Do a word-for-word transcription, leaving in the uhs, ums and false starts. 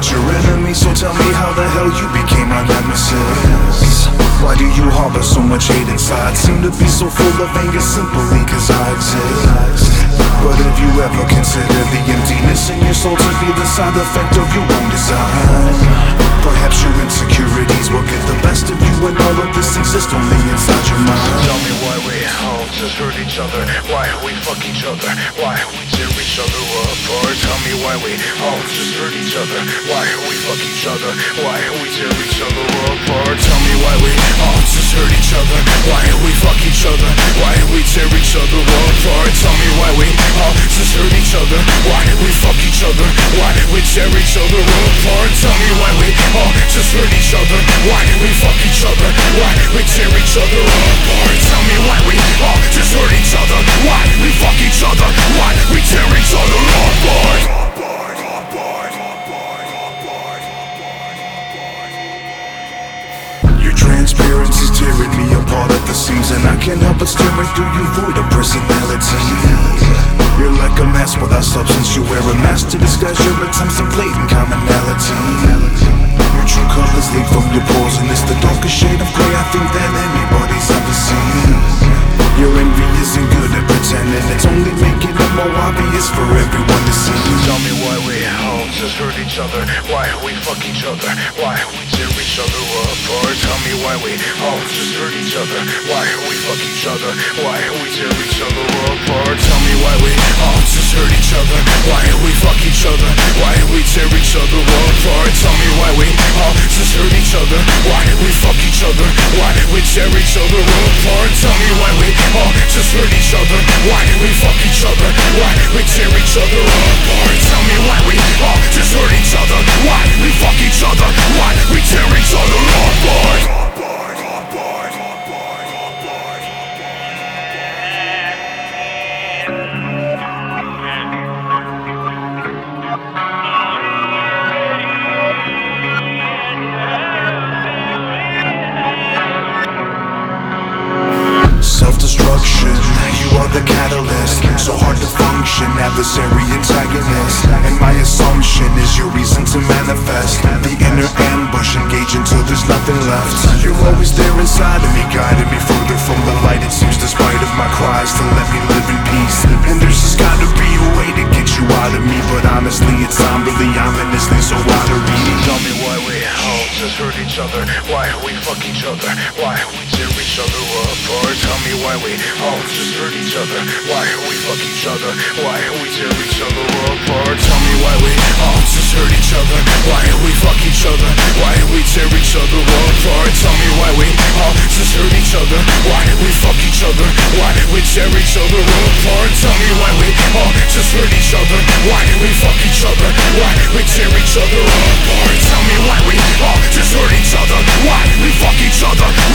not your enemy, so tell me how the hell you became my nemesis. Why do you harbor so much hate inside? Seem to be so full of anger simply cause I exist. But have you ever considered the emptiness in your soul to be the side effect of your own design? Perhaps your insecurities will get the best of you, and all of this exists only inside your mind. Tell me why we all just hurt each other, why we fuck each other, why we tear each other apart. Tell me why we all just hurt each other, why we fuck each other, why we tear each other apart. Tell me why we all just hurt each other, why we fuck each other, why we tear each other apart. Tell me why we all just hurt each other, why we fuck each other, why we tear each other apart. Tell me why we all just hurt each other, why we fuck each other, why we tear each other apart. Tell me why we all just hurt each other, why we fuck each other, why we tear each other apart. Your transparency's tearing me apart at the seams, and I can't help but staring through you, void of personality. You're like a mask without substance. You wear a mask to disguise your attempts at blatant commonality. Your true colors leak from your pores, and it's the darkest shade of gray I think that anybody's ever seen. Your envy isn't good at pretending, it's only making it more obvious for everyone to see. Tell me why we all just hurt each other, why we fuck each other, why we tear each other apart. Tell me why we all just hurt each other, why we fuck each other, why we tear each other apart. Tell me why we all just hurt each other, why we fuck each other, why we tear each other apart. Tell me why we all just hurt each other, why we fuck each other, why we tear each other apart. Tell me why we all just hurt each other, why we fuck each other, why we tear each other apart. Tell me why we all just hurt each other, why we fuck each other, why we tear each other apart. Self-destruction, you are the catalyst. So hard to function, adversary antagonist. And my assumption is your reason to manifest. The inner ambush, engage until there's nothing left. You're always there inside of me, guiding me further from the light. It seems despite of my cries to let me live in peace. And there's just gotta be a way to get you out of me, but honestly it's somberly, ominously, so why to read it? Tell me why we all just hurt each other, why we fuck each other, why we tear each other apart. Tell me why we all just hurt each other, why we fuck each other, why we tear each other apart. Tell me why we all just hurt each other, why we fuck each other, why we tear each other apart. Tell me why we all just hurt each other, why we fuck each other, why we tear each other apart. Tell me why we all just hurt each other, why we fuck each other, why we tear each other apart. Tell me why we all just hurt each other, why we fuck each other,